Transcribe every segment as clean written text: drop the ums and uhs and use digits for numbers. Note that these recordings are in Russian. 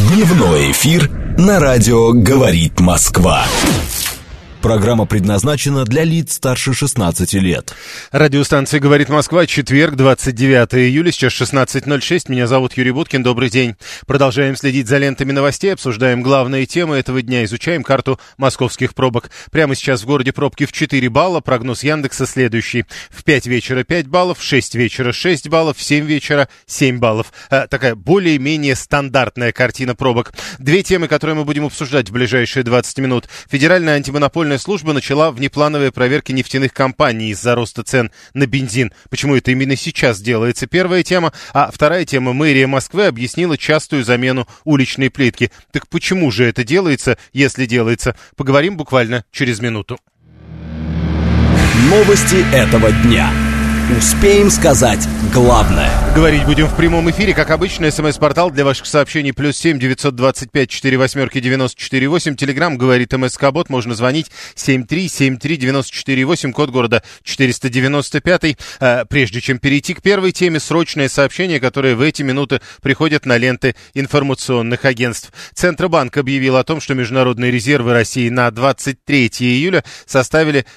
Дневной эфир на радио «Говорит Москва». Программа предназначена для лиц старше 16 лет. Радиостанция «Говорит Москва», четверг, 29 июля, сейчас 16:06. Меня зовут Юрий Буткин, добрый день. Продолжаем следить за лентами новостей, обсуждаем главные темы этого дня, изучаем карту московских пробок. Прямо сейчас в городе пробки в 4 балла, прогноз Яндекса следующий. В 5 вечера 5 баллов, в 6 вечера 6 баллов, в 7 вечера 7 баллов. Такая более-менее стандартная картина пробок. Две темы, которые мы будем обсуждать в ближайшие 20 минут. Федеральная антимонопольная служба начала внеплановые проверки нефтяных компаний из-за роста цен на бензин. Почему это именно сейчас делается? Первая тема. А вторая тема. Мэрия Москвы объяснила частую замену уличной плитки. Так почему же это делается, если делается? Поговорим буквально через минуту. Новости этого дня. Успеем сказать главное. Говорить будем в прямом эфире, как обычно. СМС-портал для ваших сообщений +7 925 48 94 8. Телеграм говорит МСК-бот. Можно звонить 7373 94 8, код города 495. Прежде чем перейти к первой теме, срочное сообщение, которое в эти минуты приходят на ленты информационных агентств. Центробанк объявил о том, что международные резервы России на 23 июля составили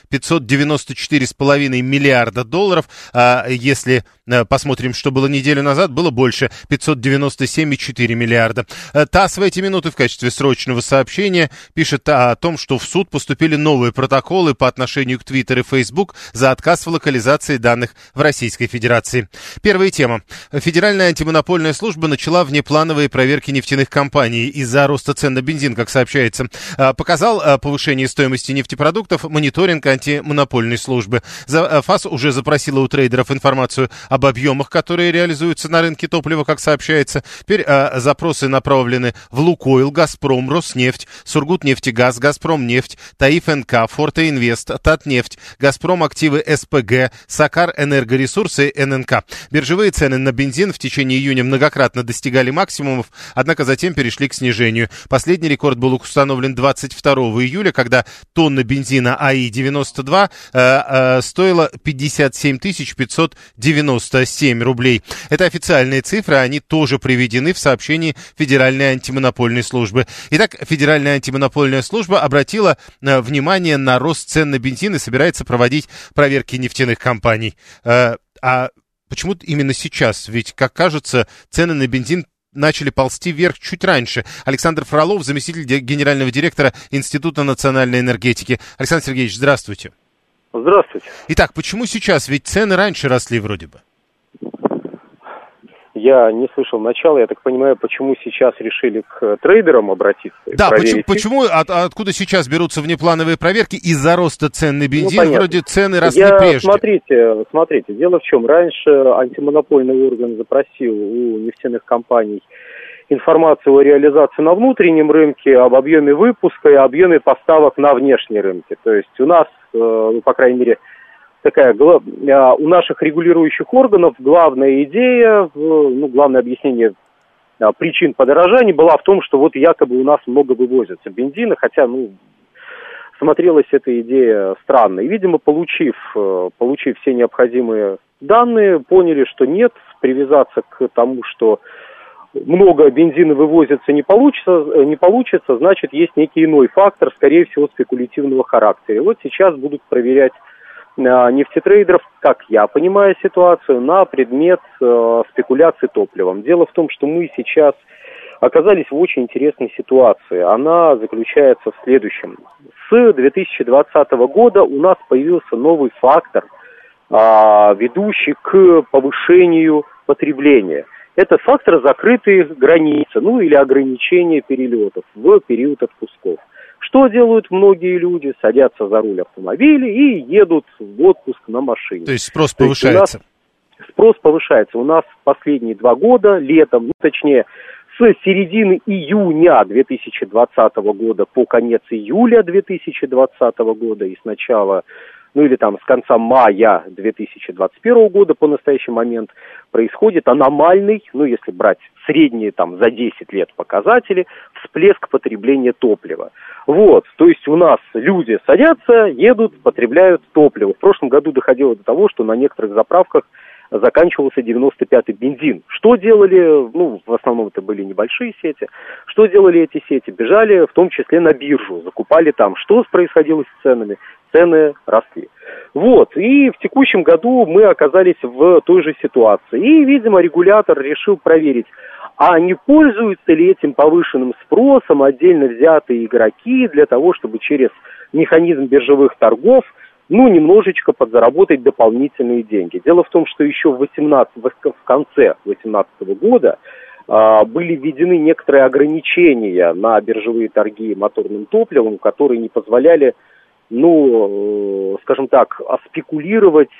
594,5 миллиарда долларов. Если посмотрим, что было неделю назад, было больше, 597,4 миллиарда. ТАСС в эти минуты в качестве срочного сообщения пишет о том, что в суд поступили новые протоколы по отношению к Твиттер и Фейсбук за отказ в локализации данных в Российской Федерации. Первая тема. Федеральная антимонопольная служба начала внеплановые проверки нефтяных компаний из-за роста цен на бензин, как сообщается. Показал повышение стоимости нефтепродуктов мониторинг антимонопольной службы. ФАС уже запросила у трейдеров информацию об объемах, которые реализуются на рынке топлива, как сообщается. Теперь запросы направлены в Лукойл, Газпром, Роснефть, Сургутнефтегаз, Газпромнефть, Таиф НК, Форте-Инвест, Татнефть, Газпром Активы СПГ, Сакар Энергоресурсы ННК. Биржевые цены на бензин в течение июня многократно достигали максимумов, однако затем перешли к снижению. Последний рекорд был установлен 22 июля, когда тонна бензина АИ-92 стоила 57 597 рублей. Это официальные цифры, они тоже приведены в сообщении Федеральной антимонопольной службы. Итак, Федеральная антимонопольная служба обратила внимание на рост цен на бензин и собирается проводить проверки нефтяных компаний. А почему именно сейчас? Ведь, как кажется, цены на бензин начали ползти вверх чуть раньше. Александр Фролов, заместитель генерального директора Института национальной энергетики. Александр Сергеевич, здравствуйте. Здравствуйте. Итак, почему сейчас? Ведь цены раньше росли вроде бы. Я не слышал начала. Я так понимаю, почему сейчас решили к трейдерам обратиться? Да, почему откуда сейчас берутся внеплановые проверки из-за роста цен на бензин? Вроде цены росли прежде. Смотрите, дело в чем. Раньше антимонопольный орган запросил у нефтяных компаний информацию о реализации на внутреннем рынке, об объеме выпуска и объеме поставок на внешние рынки. То есть у нас, по крайней мере, у наших регулирующих органов главная идея, главное объяснение причин подорожания была в том, что вот якобы у нас много вывозится бензина, хотя, смотрелась эта идея странно. И, видимо, получив все необходимые данные, поняли, что нет, привязаться к тому, что много бензина вывозится, не получится, значит, есть некий иной фактор, скорее всего, спекулятивного характера. И вот сейчас будут проверять нефтетрейдеров, как я понимаю ситуацию, на предмет спекуляции топливом. Дело в том, что мы сейчас оказались в очень интересной ситуации. Она заключается в следующем. С 2020 года у нас появился новый фактор, ведущий к повышению потребления. Это фактор закрытые границы, или ограничения перелетов в период отпусков. Что делают многие люди? Садятся за руль автомобиля и едут в отпуск на машине. То есть спрос повышается? Спрос повышается. У нас последние 2 года, летом, точнее, с середины июня 2020 года по конец июля 2020 года и с начала, с конца мая 2021 года по настоящий момент происходит аномальный, если брать средние за 10 лет показатели, всплеск потребления топлива. То есть у нас люди садятся, едут, потребляют топливо. В прошлом году доходило до того, что на некоторых заправках заканчивался 95-й бензин. Что делали, ну, в основном это были небольшие сети, что делали эти сети? Бежали в том числе на биржу, закупали там. Что происходило с ценами? Цены росли. Вот, и в текущем году мы оказались в той же ситуации. И, видимо, регулятор решил проверить, а не пользуются ли этим повышенным спросом отдельно взятые игроки для того, чтобы через механизм биржевых торгов, ну, немножечко подзаработать дополнительные деньги. Дело в том, что еще в конце 2018 года были введены некоторые ограничения на биржевые торги моторным топливом, которые не позволяли, ну, скажем так, спекулировать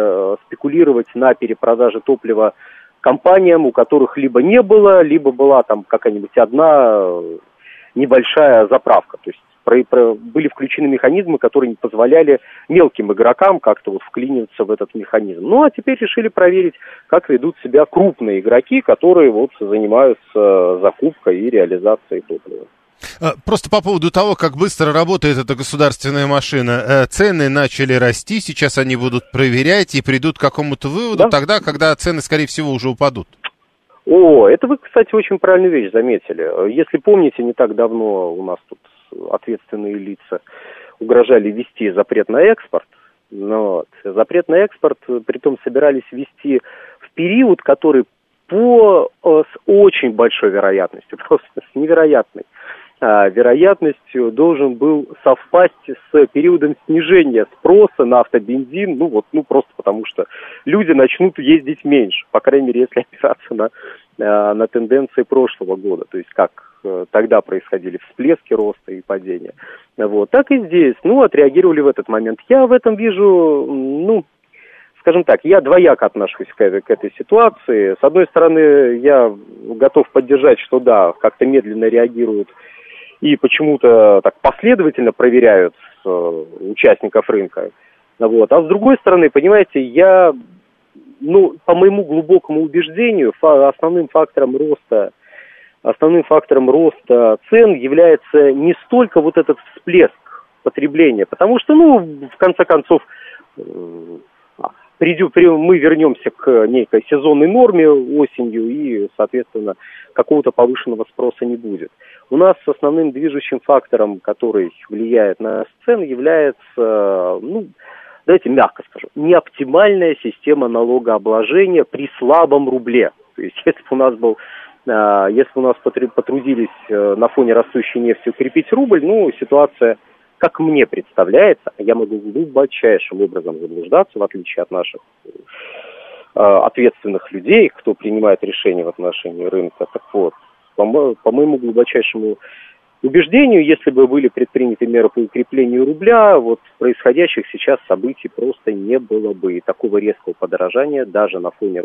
на перепродаже топлива компаниям, у которых либо не было, либо была там какая-нибудь одна небольшая заправка. То есть были включены механизмы, которые не позволяли мелким игрокам как-то вот вклиниваться в этот механизм. Ну, а теперь решили проверить, как ведут себя крупные игроки, которые вот занимаются закупкой и реализацией топлива. Просто по поводу того, как быстро работает эта государственная машина. Цены начали расти, сейчас они будут проверять и придут к какому-то выводу, да? Тогда, когда цены, скорее всего, уже упадут. О, это вы, кстати, очень правильную вещь заметили. Если помните, не так давно у нас тут ответственные лица угрожали ввести запрет на экспорт. Вот. Запрет на экспорт, притом собирались ввести в период, который с очень большой вероятностью, просто с невероятной вероятностью должен был совпасть с периодом снижения спроса на автобензин, просто потому что люди начнут ездить меньше, по крайней мере, если опираться на тенденции прошлого года, то есть как тогда происходили всплески роста и падения. Вот. Так и здесь, отреагировали в этот момент. Я в этом вижу, скажем так, я двояко отношусь к этой ситуации. С одной стороны, я готов поддержать, что да, как-то медленно реагируют и почему-то так последовательно проверяют участников рынка. Вот. А с другой стороны, понимаете, я, по моему глубокому убеждению, основным фактором роста цен является не столько вот этот всплеск потребления, потому что, в конце концов, мы вернемся к некой сезонной норме осенью, и, соответственно, какого-то повышенного спроса не будет. У нас основным движущим фактором, который влияет на цены, является, давайте мягко скажу, неоптимальная система налогообложения при слабом рубле. То есть, если бы у нас потрудились на фоне растущей нефти укрепить рубль, ситуация, как мне представляется, я могу глубочайшим образом заблуждаться, в отличие от наших ответственных людей, кто принимает решения в отношении рынка. Так вот, по моему глубочайшему убеждению, если бы были предприняты меры по укреплению рубля, вот происходящих сейчас событий просто не было бы. И такого резкого подорожания даже на фоне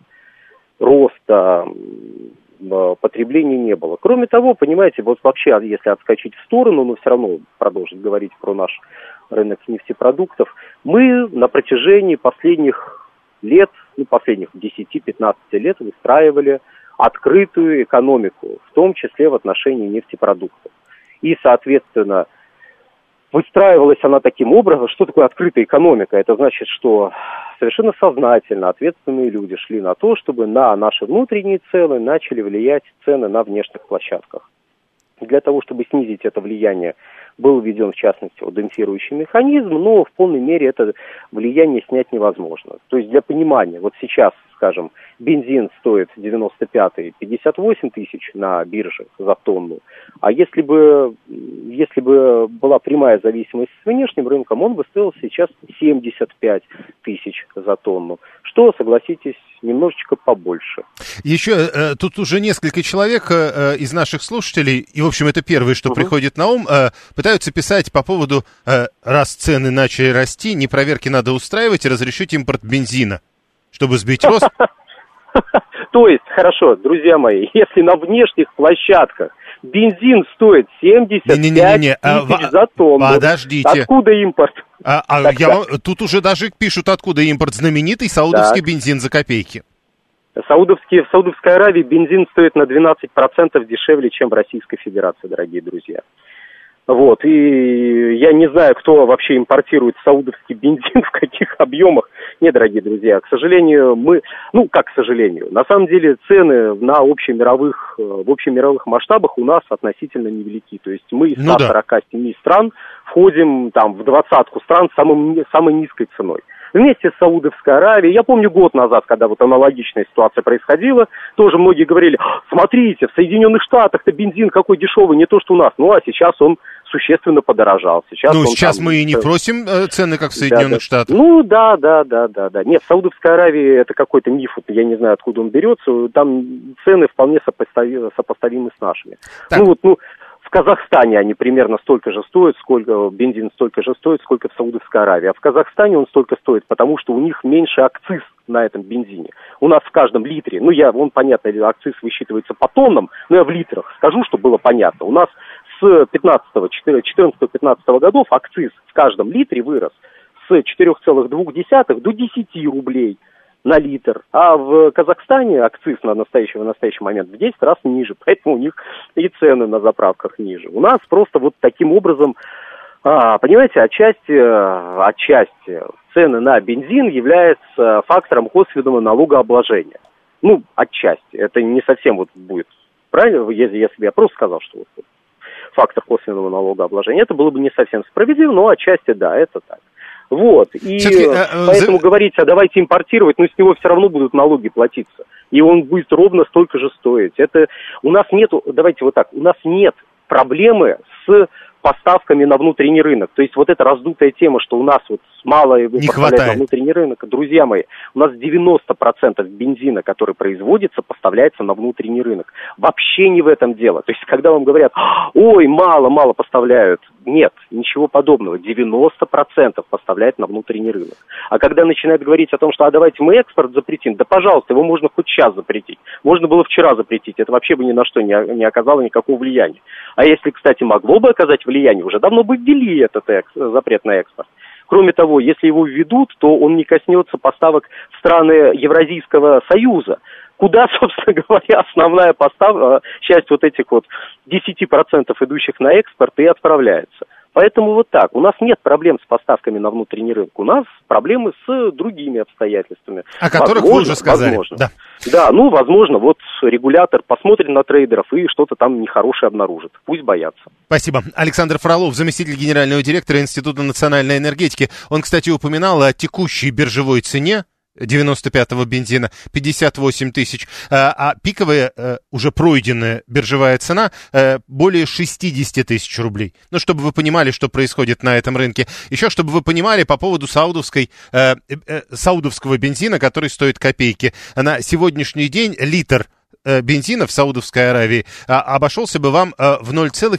роста потребления не было. Кроме того, понимаете, вот вообще, если отскочить в сторону, но все равно продолжить говорить про наш рынок нефтепродуктов, мы на протяжении последних лет, последних 10-15 лет выстраивали открытую экономику, в том числе в отношении нефтепродуктов. И, соответственно, выстраивалась она таким образом. Что такое открытая экономика? Это значит, что совершенно сознательно ответственные люди шли на то, чтобы на наши внутренние цены начали влиять цены на внешних площадках. Для того, чтобы снизить это влияние, был введен, в частности, демпфирующий механизм, но в полной мере это влияние снять невозможно. То есть для понимания, вот сейчас, скажем, бензин стоит 95-й 58 тысяч на бирже за тонну, а если бы была прямая зависимость с внешним рынком, он бы стоил сейчас 75 тысяч за тонну, что, согласитесь, немножечко побольше. Еще тут уже несколько человек из наших слушателей, и, в общем, это первое, что приходит на ум, пытаются писать по поводу, раз цены начали расти, не проверки надо устраивать и разрешить импорт бензина, чтобы сбить рост. То есть, хорошо, друзья мои, если на внешних площадках бензин стоит 75 тысяч за тонну, подождите. Откуда импорт? Тут уже даже пишут, откуда импорт. Знаменитый саудовский бензин за копейки. В Саудовской Аравии бензин стоит на 12% дешевле, чем в Российской Федерации, дорогие друзья. Вот, и я не знаю, кто вообще импортирует саудовский бензин, в каких объемах. Нет, дорогие друзья, к сожалению, к сожалению, на самом деле цены в общемировых масштабах у нас относительно невелики. То есть мы из 147 стран входим там в 20-ку стран с самой низкой ценой. Вместе с Саудовской Аравией. Я помню год назад, когда вот аналогичная ситуация происходила, тоже многие говорили: смотрите, в Соединенных Штатах-то бензин какой дешевый, не то что у нас. Ну, а сейчас он существенно подорожал. Сейчас мы и не просим цены, как в Соединенных Штатах. Да. Нет, в Саудовской Аравии это какой-то миф, я не знаю, откуда он берется. Там цены вполне сопоставимы с нашими. Так. В Казахстане они примерно столько же стоят, бензин столько же стоит, сколько в Саудовской Аравии. А в Казахстане он столько стоит, потому что у них меньше акциз на этом бензине. У нас в каждом литре, понятно, акциз высчитывается по тоннам, но я в литрах скажу, чтобы было понятно. У нас с 14-15 годов акциз в каждом литре вырос с 4,2 до 10 рублей на литр, а в Казахстане акциз в настоящий момент в 10 раз ниже, поэтому у них и цены на заправках ниже. У нас просто вот таким образом, понимаете, отчасти цены на бензин являются фактором косвенного налогообложения. Отчасти. Это не совсем будет правильно, если я просто сказал, что фактор косвенного налогообложения. Это было бы не совсем справедливо, но отчасти да, это так. Вот, и поэтому говорить, давайте импортировать, но с него все равно будут налоги платиться, и он будет ровно столько же стоить. У нас нет проблемы с поставками на внутренний рынок. То есть вот эта раздутая тема, что у нас мало поставляют на внутренний рынок. Друзья мои, у нас 90% бензина, который производится, поставляется на внутренний рынок. Вообще не в этом дело. То есть когда вам говорят: ой, мало поставляют. Нет, ничего подобного. 90% поставляют на внутренний рынок. А когда начинают говорить о том, что давайте мы экспорт запретим, да пожалуйста, его можно хоть сейчас запретить. Можно было вчера запретить. Это вообще бы ни на что не оказало никакого влияния. А если, кстати, могло бы оказать влияние, уже давно бы ввели этот запрет на экспорт. Кроме того, если его введут, то он не коснется поставок в страны Евразийского союза, куда, собственно говоря, основная часть вот этих 10% идущих на экспорт и отправляется. Поэтому вот так. У нас нет проблем с поставками на внутренний рынок. У нас проблемы с другими обстоятельствами. О которых вы уже сказали. Возможно. Да, возможно, регулятор посмотрит на трейдеров и что-то там нехорошее обнаружит. Пусть боятся. Спасибо. Александр Фролов, заместитель генерального директора Института национальной энергетики. Он, кстати, упоминал о текущей биржевой цене 95-го бензина 58 тысяч, а пиковая, уже пройденная биржевая цена более 60 тысяч рублей. Чтобы вы понимали, что происходит на этом рынке. Еще, чтобы вы понимали по поводу саудовского бензина, который стоит копейки. На сегодняшний день литр бензина в Саудовской Аравии обошелся бы вам в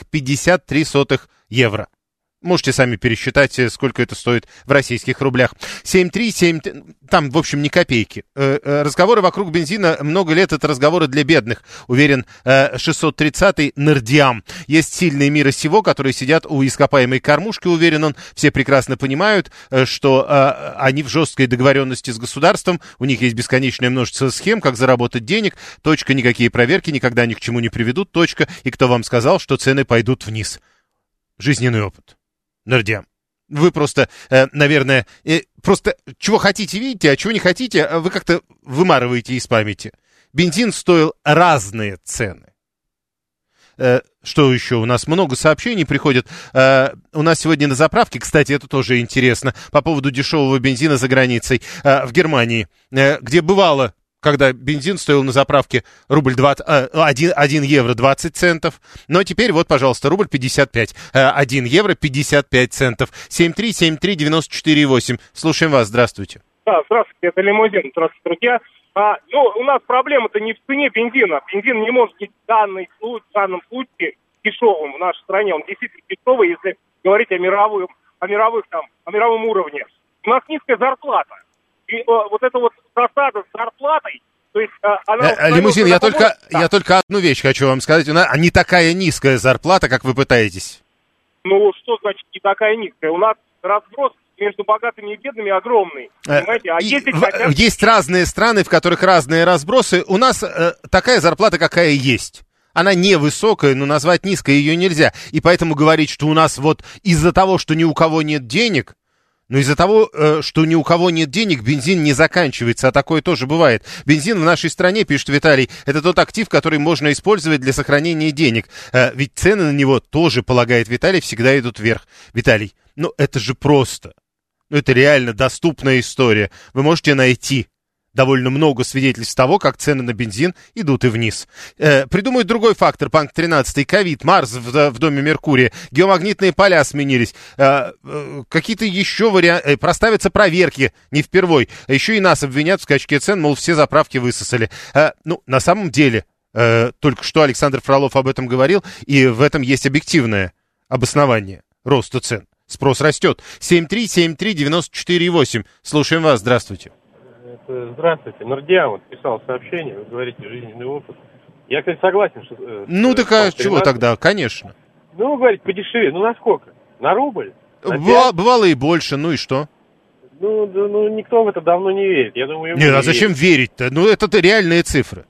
0,53 евро. Можете сами пересчитать, сколько это стоит в российских рублях. 7,3, там, в общем, ни копейки. Разговоры вокруг бензина много лет — это разговоры для бедных, уверен 630-й Нардиам. Есть сильные мира сего, которые сидят у ископаемой кормушки, уверен он. Все прекрасно понимают, что они в жесткой договоренности с государством, у них есть бесконечное множество схем, как заработать денег, точка, никакие проверки никогда ни к чему не приведут, точка. И кто вам сказал, что цены пойдут вниз? Жизненный опыт. Нардиам. Вы просто, наверное, просто чего хотите, видите, а чего не хотите, вы как-то вымарываете из памяти. Бензин стоил разные цены. Что еще? У нас много сообщений приходит. У нас сегодня на заправке, кстати, это тоже интересно, по поводу дешевого бензина за границей, в Германии, где бывало, когда бензин стоил на заправке 1 евро 20 центов. Но теперь вот, пожалуйста, рубль 55. 1 евро 55 центов. 7373948. Слушаем вас. Здравствуйте. Да, здравствуйте. Это Лимузин. Здравствуйте, друзья. У нас проблема-то не в цене бензина. Бензин не может быть в данном случае дешевым в нашей стране. Он действительно дешевый, если говорить о мировом уровне. У нас низкая зарплата. И вот эта засада с зарплатой, то есть она... Лимузин, я только одну вещь хочу вам сказать. У нас не такая низкая зарплата, как вы пытаетесь. Что значит не такая низкая? У нас разброс между богатыми и бедными огромный. Понимаете? Есть разные страны, в которых разные разбросы. У нас такая зарплата, какая есть. Она невысокая, но назвать низкой ее нельзя. И поэтому говорить, что у нас вот из-за того, что ни у кого нет денег, но из-за того, что ни у кого нет денег, бензин не заканчивается, а такое тоже бывает. Бензин в нашей стране, пишет Виталий, это тот актив, который можно использовать для сохранения денег. Ведь цены на него тоже, полагает Виталий, всегда идут вверх. Виталий, ну это же просто. Ну это реально доступная история. Вы можете найти довольно много свидетельств того, как цены на бензин идут и вниз. Придумают другой фактор, Панк 13, ковид, Марс в доме Меркурия, геомагнитные поля сменились, какие-то еще варианты, проставятся проверки, не впервой. А еще и нас обвинят в скачке цен, мол, все заправки высосали. Ну, на самом деле, только что Александр Фролов об этом говорил, и в этом есть объективное обоснование роста цен. Спрос растет. 7373948. Слушаем вас, здравствуйте. Здравствуйте. Нурдиан вот писал сообщение, вы говорите жизненный опыт. Я, кстати, согласен, что... Ну, так а чего тогда? Конечно. Ну, вы говорите, подешевее. Ну, на сколько? На рубль? Бывало и больше, ну и что? Ну, никто в это давно не верит. Я думаю, нет, а зачем верить-то? Ну, это реальные цифры.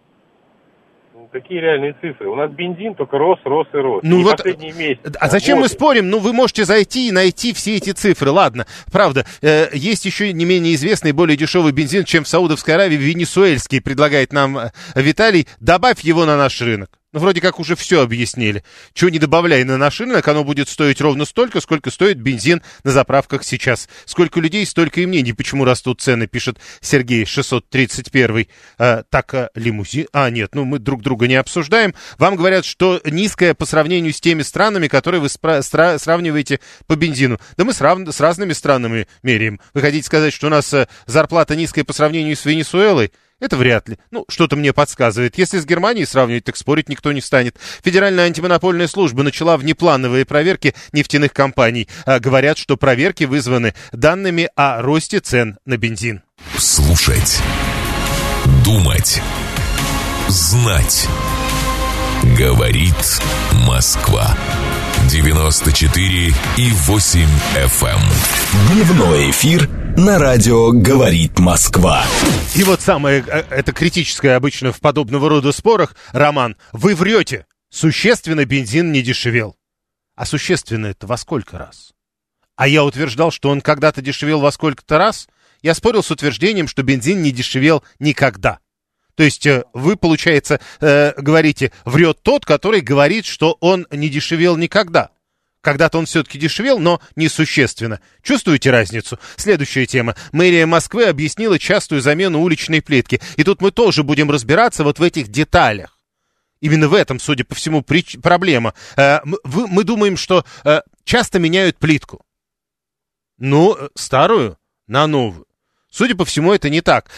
Какие реальные цифры? У нас бензин только рос. Ну вот, последние месяцы. А зачем мы спорим? Ну, вы можете зайти и найти все эти цифры. Ладно, правда, есть еще не менее известный, более дешевый бензин, чем в Саудовской Аравии, венесуэльский, предлагает нам Виталий. Добавь его на наш рынок. Ну, вроде как уже все объяснили. Чего не добавляй на наш рынок, оно будет стоить ровно столько, сколько стоит бензин на заправках сейчас. Сколько людей, столько и мнений. Почему растут цены, пишет Сергей 631. Лимузин... нет, мы друг друга не обсуждаем. Вам говорят, что низкая по сравнению с теми странами, которые вы сравниваете по бензину. Да мы с разными странами меряем. Вы хотите сказать, что у нас зарплата низкая по сравнению с Венесуэлой? Это вряд ли. Ну, что-то мне подсказывает. Если с Германией сравнивать, так спорить никто не станет. Федеральная антимонопольная служба начала внеплановые проверки нефтяных компаний. Говорят, что проверки вызваны данными о росте цен на бензин. Слушать. Думать. Знать. Говорит Москва. 94,8 FM. Дневной эфир на радио «Говорит Москва». И вот самое, это критическое обычно в подобного рода спорах, Роман, вы врете, существенно бензин не дешевел. А существенно это во сколько раз? А я утверждал, что он когда-то дешевел во сколько-то раз. Я спорил с утверждением, что бензин не дешевел никогда. То есть вы, получается, говорите, врет тот, который говорит, что он не дешевел никогда. Когда-то он все-таки дешевел, но несущественно. Чувствуете разницу? Следующая тема. Мэрия Москвы объяснила частую замену уличной плитки. И тут мы тоже будем разбираться вот в этих деталях. Именно в этом, судя по всему, проблема. Мы думаем, что часто меняют плитку. Ну, старую на новую. Судя по всему, это не так.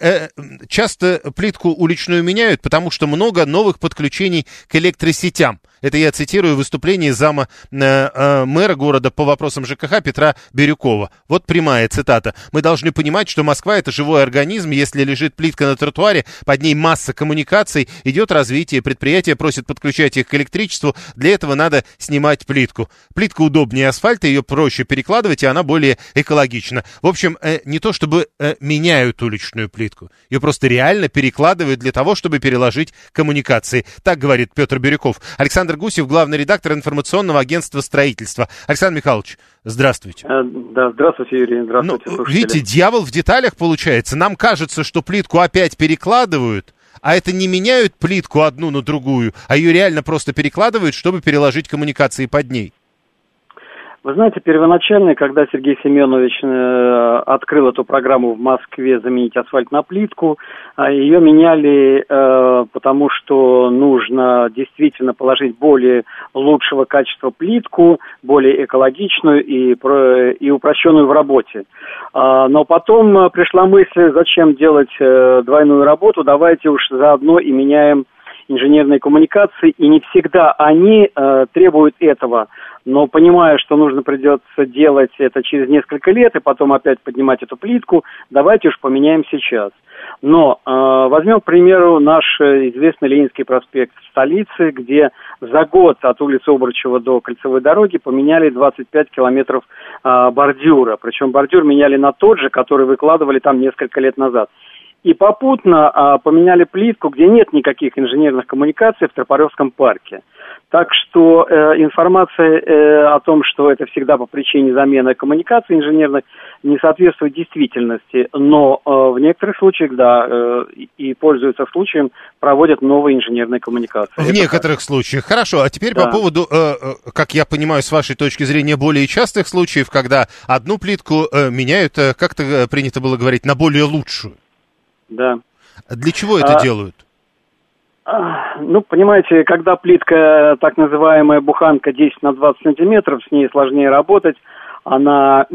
Часто плитку уличную меняют, потому что много новых подключений к электросетям. Это я цитирую выступление зама мэра города по вопросам ЖКХ Петра Бирюкова. Вот прямая цитата. «Мы должны понимать, что Москва — это живой организм. Если лежит плитка на тротуаре, под ней масса коммуникаций, идет развитие, предприятие просит подключать их к электричеству. Для этого надо снимать плитку. Плитка удобнее асфальта, ее проще перекладывать, и она более экологична». В общем, не то чтобы меняют уличную плитку. Ее просто реально перекладывают для того, чтобы переложить коммуникации. Так говорит Петр Бирюков. Александр Гусев, главный редактор информационного агентства строительства. Александр Михайлович, здравствуйте. Да, здравствуйте, Юрий, здравствуйте. Видите, дьявол в деталях получается. Нам кажется, что плитку опять перекладывают, а это не меняют плитку одну на другую, а ее реально просто перекладывают, чтобы переложить коммуникации под ней. Вы знаете, первоначально, когда Сергей Семенович открыл эту программу в Москве «Заменить асфальт на плитку», ее меняли, потому что нужно действительно положить более лучшего качества плитку, более экологичную и упрощенную в работе. Но потом пришла мысль, зачем делать двойную работу, давайте уж заодно и меняем инженерные коммуникации, и не всегда они требуют этого. Но понимая, что придется делать это через несколько лет, и потом опять поднимать эту плитку, давайте уж поменяем сейчас. Но возьмем, к примеру, наш известный Ленинский проспект в столице, где за год от улицы Обручева до Кольцевой дороги поменяли 25 километров бордюра. Причем бордюр меняли на тот же, который выкладывали там несколько лет назад. и попутно поменяли плитку, где нет никаких инженерных коммуникаций в Тропаревском парке. Так что информация о том, что это всегда по причине замены коммуникаций инженерных, не соответствует действительности. Но в некоторых случаях, да, и пользуются случаем, проводят новые инженерные коммуникации. В некоторых случаях. Хорошо. А теперь по поводу, как я понимаю, с вашей точки зрения, более частых случаев, когда одну плитку меняют, как-то принято было говорить, на более лучшую. Да. Для чего это делают? Ну, понимаете, когда плитка, так называемая буханка 10 на 20 сантиметров, с ней сложнее работать, она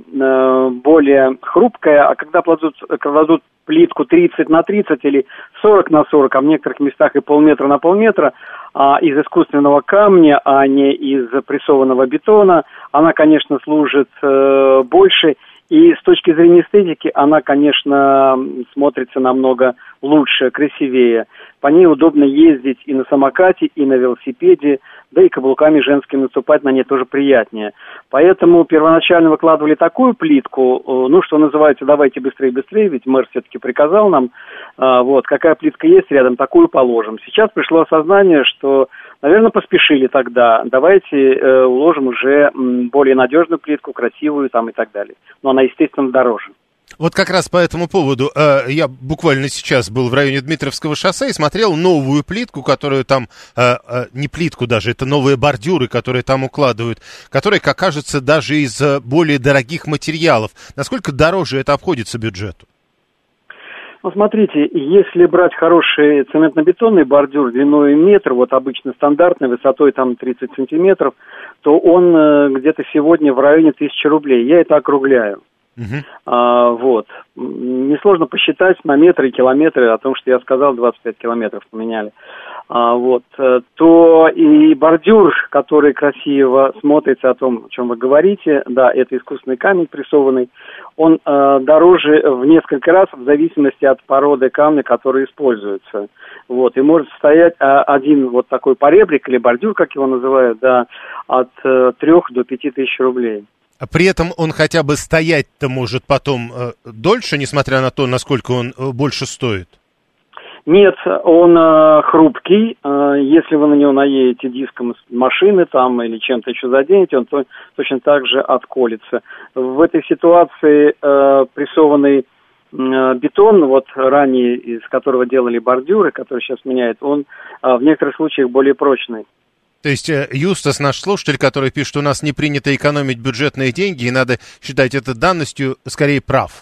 более хрупкая, а когда кладут плитку 30 на 30 или 40 на 40, а в некоторых местах и полметра на полметра, из искусственного камня, а не из прессованного бетона, она, конечно, служит больше. И с точки зрения эстетики она, конечно, смотрится намного лучше, красивее. По ней удобно ездить и на самокате, и на велосипеде, да и каблуками женскими наступать на ней тоже приятнее. Поэтому первоначально выкладывали такую плитку, ну, что называется, давайте быстрее, ведь мэр все-таки приказал нам, вот, какая плитка есть рядом, такую положим. Сейчас пришло осознание, что, наверное, поспешили тогда, давайте уложим уже более надежную плитку, красивую там и так далее. Но она, естественно, дороже. Вот как раз по этому поводу я буквально сейчас был в районе Дмитровского шоссе и смотрел новую плитку, которую там, не плитку даже, это новые бордюры, которые там укладывают, которые, как кажется, даже из более дорогих материалов. Насколько дороже это обходится бюджету? Ну, смотрите, если брать хороший цементно-бетонный бордюр длиной метр, вот обычно стандартной, высотой там 30 сантиметров, то он где-то сегодня в районе 1000 рублей. Я это округляю. Вот. Несложно посчитать на метры и километры, о том, что я сказал, 25 километров поменяли. Вот. То и бордюр, который красиво смотрится, о том, о чем вы говорите, да, это искусственный камень прессованный, он дороже в несколько раз в зависимости от породы камня, который используется. Вот. И может стоять один вот такой поребрик или бордюр, как его называют, да, от 3 до 5 тысяч рублей. При этом он хотя бы стоять-то может потом дольше, несмотря на то, насколько он больше стоит? Нет, он хрупкий. Если вы на него наедете диском машины там или чем-то еще заденете, он точно так же отколется. В этой ситуации прессованный бетон, вот ранее из которого делали бордюры, который сейчас меняет, он в некоторых случаях более прочный. То есть Юстас, наш слушатель, который пишет, что у нас не принято экономить бюджетные деньги, и надо считать это данностью, скорее прав.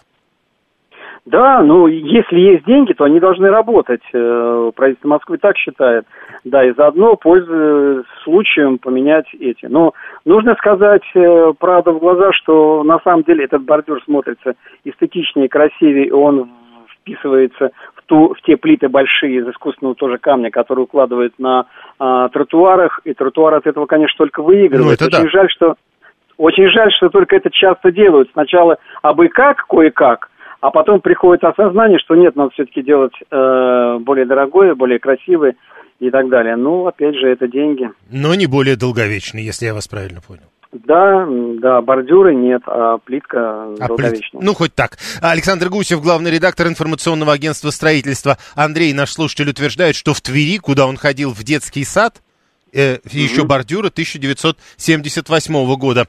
Да, ну, если есть деньги, то они должны работать. Правительство Москвы так считает. Да, и заодно, пользуясь случаем, поменять эти. Но нужно сказать правду в глаза, что на самом деле этот бордюр смотрится эстетичнее, красивее, и он вписывается в те плиты большие из искусственного тоже камня, которые укладывают на тротуарах, и тротуар от этого, конечно, только выигрывает. Ну, Очень жаль, что только это часто делают. Сначала абы как, кое-как, а потом приходит осознание, что нет, надо все-таки делать более дорогое, более красивое и так далее. Ну, опять же, это деньги. Но не более долговечный, если я вас правильно понял. Да, бордюры нет, а плитка долговечная. Ну, хоть так. Александр Гусев, главный редактор информационного агентства строительства. Андрей, наш слушатель, утверждает, что в Твери, куда он ходил в детский сад, еще бордюры 1978 года.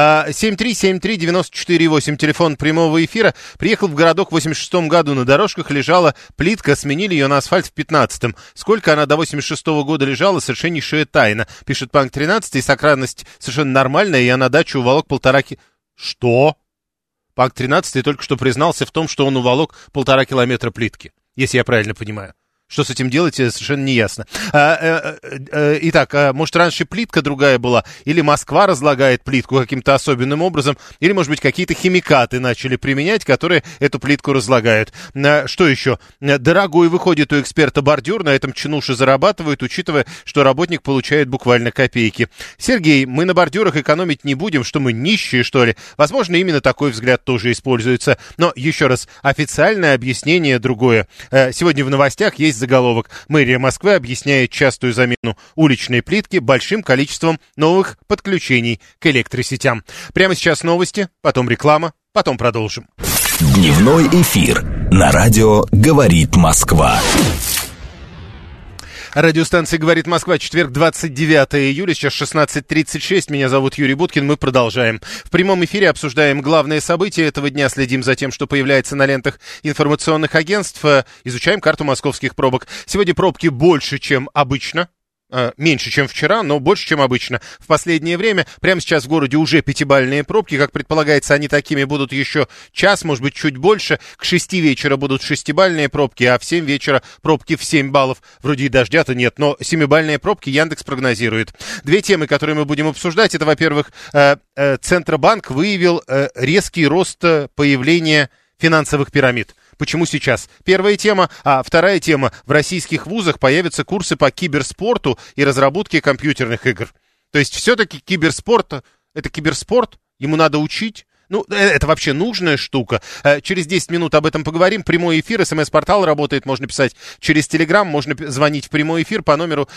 7373948, телефон прямого эфира. Приехал в городок в 86 году. На дорожках лежала плитка, сменили ее на асфальт в 15-м. Сколько она до 86 года лежала, совершеннейшая тайна. Пишет Панк 13, и сохранность совершенно нормальная, я на дачу уволок 1,5 Что? Панк 13 только что признался в том, что он уволок 1,5 километра плитки, если я правильно понимаю. Что с этим делать, совершенно не ясно. Итак, может, раньше плитка другая была, или Москва разлагает плитку каким-то особенным образом, или, может быть, какие-то химикаты начали применять, которые эту плитку разлагают. Что еще? Дорогой выходит у эксперта бордюр, на этом чинуши зарабатывают, учитывая, что работник получает буквально копейки. Сергей, мы на бордюрах экономить не будем, что мы нищие, что ли? Возможно, именно такой взгляд тоже используется. Но, еще раз, официальное объяснение другое. Сегодня в новостях есть заголовок. Мэрия Москвы объясняет частую замену уличной плитки большим количеством новых подключений к электросетям. Прямо сейчас новости, потом реклама, потом продолжим. Дневной эфир на радио «Говорит Москва». Радиостанция «Говорит Москва», четверг, 29 июля, сейчас 16:36. Меня зовут Юрий Буткин, мы продолжаем. В прямом эфире обсуждаем главные события этого дня, следим за тем, что появляется на лентах информационных агентств, изучаем карту московских пробок. Сегодня пробки больше, чем обычно. Меньше, чем вчера, но больше, чем обычно. В последнее время, прямо сейчас в городе уже пятибалльные пробки. Как предполагается, они такими будут еще час, может быть, чуть больше. К 6 вечера будут шестибалльные пробки, а в 7 вечера пробки в 7 баллов. Вроде и дождя-то нет, но 7-бальные пробки Яндекс прогнозирует. Две темы, которые мы будем обсуждать. Это, во-первых, Центробанк выявил резкий рост появления финансовых пирамид. Почему сейчас? Первая тема. А вторая тема. В российских вузах появятся курсы по киберспорту и разработке компьютерных игр. То есть все-таки киберспорт, это киберспорт, ему надо учить. Ну, это вообще нужная штука. Через 10 минут об этом поговорим. Прямой эфир, СМС-портал работает, можно писать через Телеграм, можно звонить в прямой эфир по номеру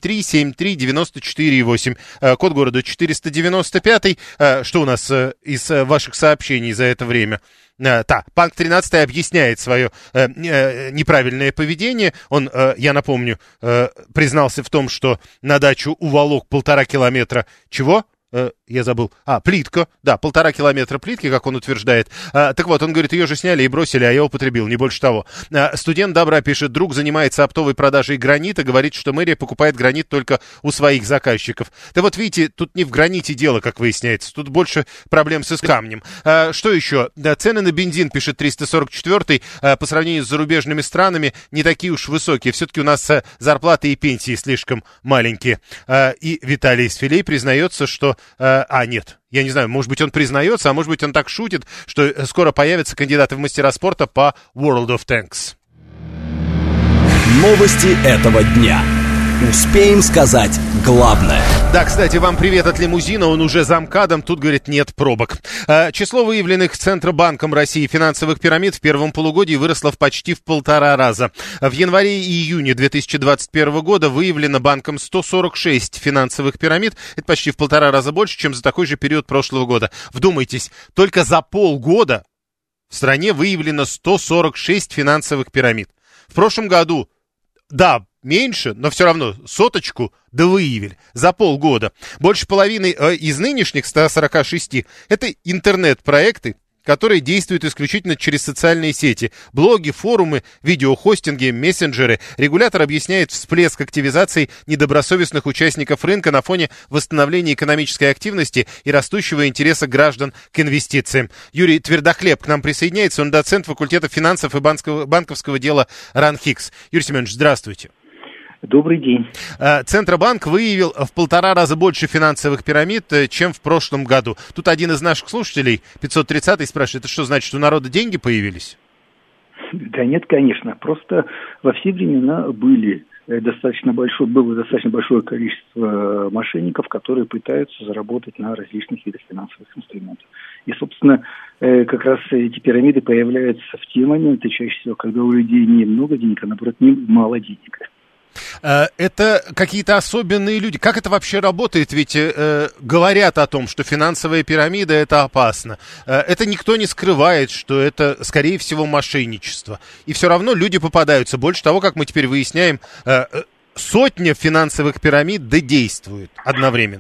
7373948. Код города 495. Что у нас из ваших сообщений за это время? Банк 13 объясняет свое неправильное поведение. Он, я напомню, признался в том, что на дачу уволок 1,5 километра. Чего? Я забыл. Плитка. Да, 1,5 километра плитки, как он утверждает. Так вот, он говорит, ее же сняли и бросили, а я употребил, не больше того. Студент добра пишет, друг занимается оптовой продажей гранита, говорит, что мэрия покупает гранит только у своих заказчиков. Да вот видите, тут не в граните дело, как выясняется, тут больше проблем с камнем. Что еще? Цены на бензин, пишет 344-й, по сравнению с зарубежными странами, не такие уж высокие. Все-таки у нас зарплаты и пенсии слишком маленькие. И Виталий из Филей признается, что нет, я не знаю, может быть, он признается, а может быть, он так шутит, что скоро появятся кандидаты в мастера спорта по World of Tanks. Новости этого дня. Успеем сказать главное. Да, кстати, вам привет от лимузина, он уже за МКАДом, тут, говорит, нет пробок. Число выявленных Центробанком России финансовых пирамид в первом полугодии выросло почти в 1,5 раза. В январе и июне 2021 года выявлено банком 146 финансовых пирамид. Это почти в 1,5 раза больше, чем за такой же период прошлого года. Вдумайтесь, только за полгода в стране выявлено 146 финансовых пирамид. В прошлом году, да, меньше, но все равно соточку выявили за полгода. Больше половины из нынешних 146 это интернет-проекты, которые действуют исключительно через социальные сети. Блоги, форумы, видеохостинги, мессенджеры. Регулятор объясняет всплеск активизации недобросовестных участников рынка на фоне восстановления экономической активности и растущего интереса граждан к инвестициям. Юрий Твердохлеб к нам присоединяется. Он доцент факультета финансов и банковского дела РАНХИКС. Юрий Семенович, здравствуйте. Добрый день. Центробанк выявил в 1,5 раза больше финансовых пирамид, чем в прошлом году. Тут один из наших слушателей, 530-й, спрашивает, это что значит, у народа деньги появились? Да нет, конечно. Просто во все времена было достаточно большое количество мошенников, которые пытаются заработать на различных видах финансовых инструментов. И, собственно, как раз эти пирамиды появляются в те моменты, чаще всего, когда у людей не много денег, а наоборот, мало денег. Это какие-то особенные люди. Как это вообще работает? Ведь говорят о том, что финансовая пирамида – это опасно. Это никто не скрывает, что это, скорее всего, мошенничество. И все равно люди попадаются. Больше того, как мы теперь выясняем, сотня финансовых пирамид действует одновременно.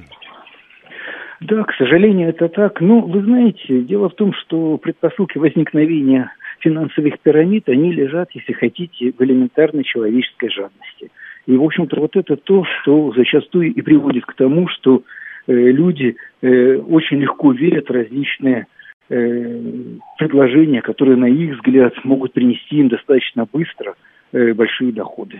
Да, к сожалению, это так. Но, вы знаете, дело в том, что предпосылки возникновения финансовых пирамид, они лежат, если хотите, в элементарной человеческой жадности. И, в общем-то, вот это то, что зачастую и приводит к тому, что люди очень легко верят в различные предложения, которые, на их взгляд, могут принести им достаточно быстро большие доходы.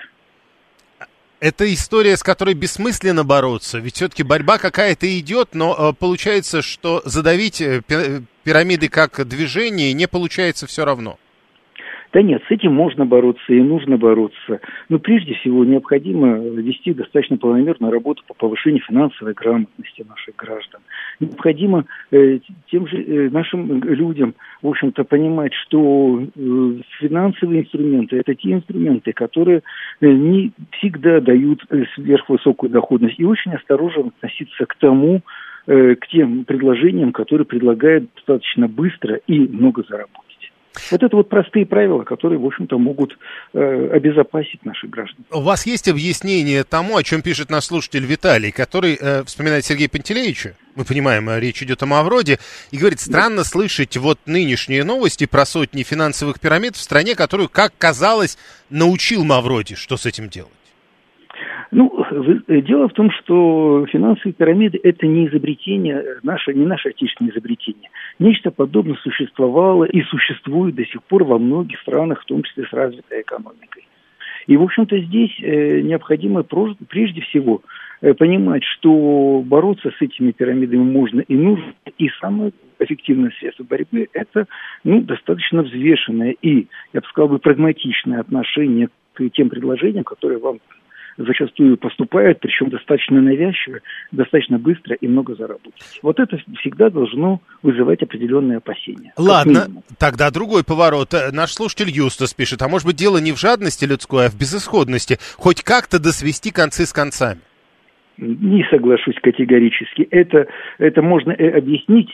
Это история, с которой бессмысленно бороться, ведь все-таки борьба какая-то идет, но получается, что задавить пирамиды как движение не получается все равно. Да нет, с этим можно бороться и нужно бороться. Но прежде всего необходимо вести достаточно планомерную работу по повышению финансовой грамотности наших граждан. Необходимо тем же нашим людям, в общем-то, понимать, что финансовые инструменты – это те инструменты, которые не всегда дают сверхвысокую доходность. И очень осторожно относиться к тем предложениям, которые предлагают достаточно быстро и много заработать. Вот это вот простые правила, которые, в общем-то, могут обезопасить наших граждан. У вас есть объяснение тому, о чем пишет наш слушатель Виталий, который вспоминает Сергея Пантелеича, мы понимаем, речь идет о Мавроди, и говорит, странно слышать вот нынешние новости про сотни финансовых пирамид в стране, которую, как казалось, научил Мавроди, что с этим делать. Ну, дело в том, что финансовые пирамиды – это не изобретение, не наше отечественное изобретение. Нечто подобное существовало и существует до сих пор во многих странах, в том числе с развитой экономикой. И, в общем-то, здесь необходимо прежде всего понимать, что бороться с этими пирамидами можно и нужно, и самое эффективное средство борьбы – это достаточно взвешенное и, я бы сказал, прагматичное отношение к тем предложениям, которые вам зачастую поступают, причем достаточно навязчиво, достаточно быстро и много заработать. Вот это всегда должно вызывать определенные опасения. Ладно, тогда другой поворот. Наш слушатель Юстас пишет, а может быть дело не в жадности людской, а в безысходности. Хоть как-то досвести концы с концами. Не соглашусь категорически. Это можно объяснить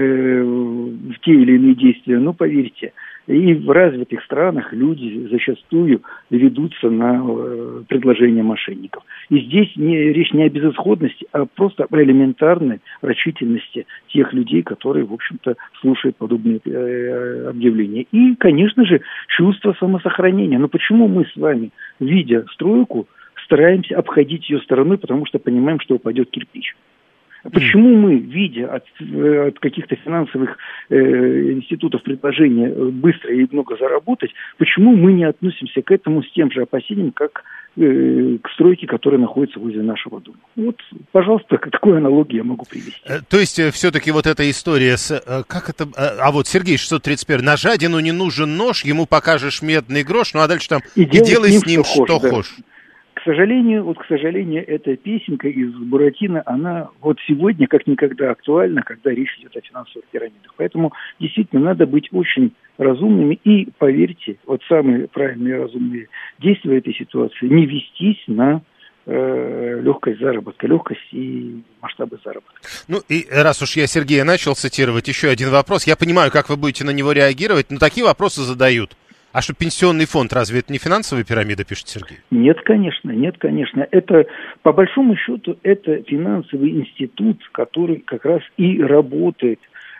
в те или иные действия, но поверьте, и в развитых странах люди зачастую ведутся на предложения мошенников. И здесь речь не о безысходности, а просто о элементарной рачительности тех людей, которые, в общем-то, слушают подобные объявления. И, конечно же, чувство самосохранения. Но почему мы с вами, видя стройку, стараемся обходить ее стороной, потому что понимаем, что упадет кирпич? Почему мы, видя от каких-то финансовых институтов предложение быстро и много заработать, почему мы не относимся к этому с тем же опасением, как к стройке, которая находится возле нашего дома? Вот, пожалуйста, такую аналогию я могу привести. То есть, все-таки вот эта история с... Как это... А вот Сергей 631. На жадину не нужен нож, ему покажешь медный грош, ну а дальше там... И делай с ним что хочешь. К сожалению, эта песенка из Буратино, она вот сегодня как никогда актуальна, когда речь идет о финансовых пирамидах. Поэтому действительно надо быть очень разумными и, поверьте, вот самые правильные разумные действия в этой ситуации, не вестись на легкость заработка, легкость и масштабы заработка. Ну и раз уж я Сергея начал цитировать, еще один вопрос. Я понимаю, как вы будете на него реагировать, но такие вопросы задают. А что, пенсионный фонд, разве это не финансовая пирамида, пишет Сергей? Нет, конечно. Это, по большому счету, это финансовый институт, который как раз и работает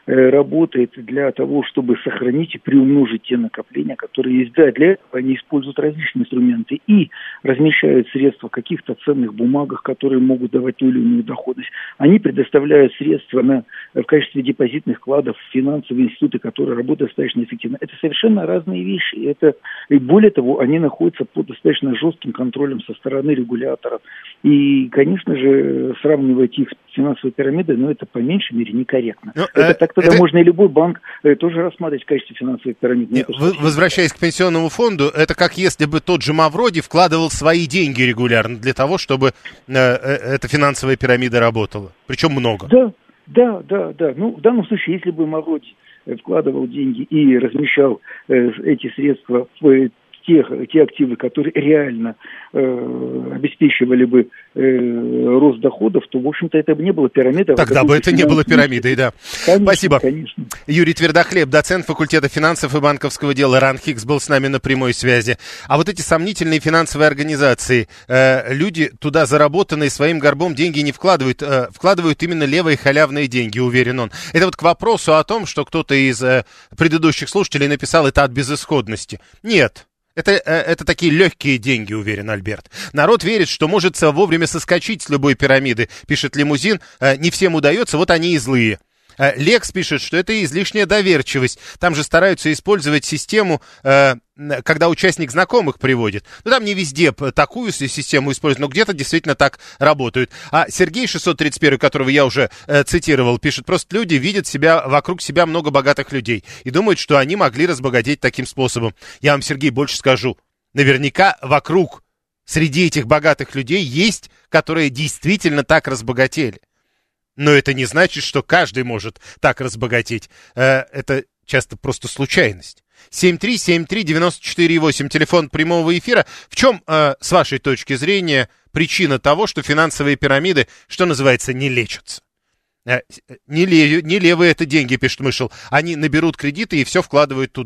для того, чтобы сохранить и приумножить те накопления, которые есть. Да, для этого они используют различные инструменты и размещают средства в каких-то ценных бумагах, которые могут давать ту или иную доходность. Они предоставляют средства в качестве депозитных вкладов в финансовые институты, которые работают достаточно эффективно. Это совершенно разные вещи. И более того, они находятся под достаточно жестким контролем со стороны регуляторов. И, конечно же, сравнивать их с финансовой пирамидой, это по меньшей мере некорректно. Тогда можно и любой банк тоже рассматривать в качестве финансовой пирамиды. Возвращаясь к пенсионному фонду, это как если бы тот же Мавроди вкладывал свои деньги регулярно для того, чтобы эта финансовая пирамида работала. Причем много. Да. В данном случае, если бы Мавроди вкладывал деньги и размещал эти средства в те активы, которые реально обеспечивали бы рост доходов, то, в общем-то, это бы не было пирамидой. Тогда бы это не было пирамидой, да. Конечно, спасибо. Конечно. Юрий Твердохлеб, доцент факультета финансов и банковского дела РАН ХИКС, был с нами на прямой связи. А вот эти сомнительные финансовые организации, люди туда заработанные своим горбом деньги не вкладывают, вкладывают именно левые халявные деньги, уверен он. Это вот к вопросу о том, что кто-то из предыдущих слушателей написал это от безысходности. Нет. Это такие легкие деньги, уверен Альберт. Народ верит, что может вовремя соскочить с любой пирамиды, пишет Лимузин. Не всем удается, вот они и злые. Лекс пишет, что это излишняя доверчивость. Там же стараются использовать систему, когда участник знакомых приводит. Там не везде такую систему используют, но где-то действительно так работают. А Сергей 631, которого я уже цитировал, пишет, просто люди видят вокруг себя много богатых людей и думают, что они могли разбогатеть таким способом. Я вам, Сергей, больше скажу. Наверняка вокруг, среди этих богатых людей есть, которые действительно так разбогатели. Но это не значит, что каждый может так разбогатеть. Это часто просто случайность. 7373948, телефон прямого эфира. В чем, с вашей точки зрения, причина того, что финансовые пирамиды, что называется, не лечатся? Не левые это деньги, пишет Мышел. Они наберут кредиты и все вкладывают туда.